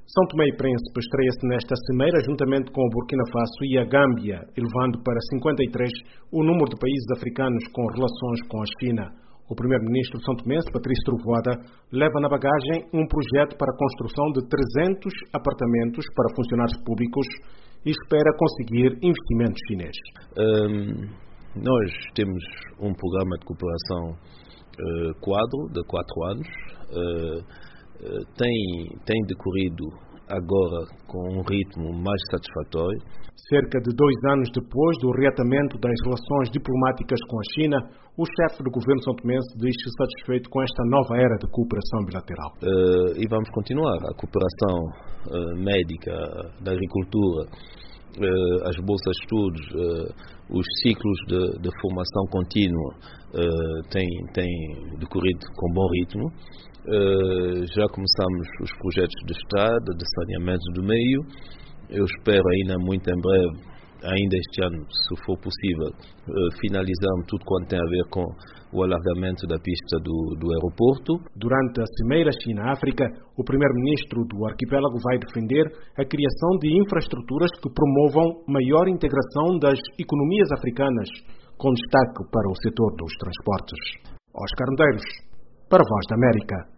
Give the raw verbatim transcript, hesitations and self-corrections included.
São Tomé e Príncipe estreia-se nesta cimeira juntamente com o Burkina Faso e a Gâmbia, elevando para cinquenta e três o número de países africanos com relações com a China. O primeiro-ministro são-tomense, Patrício Trovoada, leva na bagagem um projeto para a construção de trezentos apartamentos para funcionários públicos e espera conseguir investimento chinês. Um, nós temos um programa de cooperação uh, quadro de quatro anos. Uh, uh, tem, tem decorrido agora com um ritmo mais satisfatório. Cerca de dois anos depois do reatamento das relações diplomáticas com a China, o chefe do governo são-tomense diz-se satisfeito com esta nova era de cooperação bilateral. Uh, e vamos continuar. A cooperação uh, médica, da agricultura, uh, as bolsas de estudos, uh, os ciclos de, de formação contínua uh, têm, têm decorrido com bom ritmo. Uh, já começamos os projetos de estrada, de saneamento do meio. Eu espero ainda muito em breve, ainda este ano, se for possível, uh, finalizarmos tudo quanto tem a ver com o alargamento da pista do, do aeroporto. Durante a Cimeira China-África, o primeiro-ministro do arquipélago vai defender a criação de infraestruturas que promovam maior integração das economias africanas, com destaque para o setor dos transportes. Oscar Medeiros, para a Voz da América.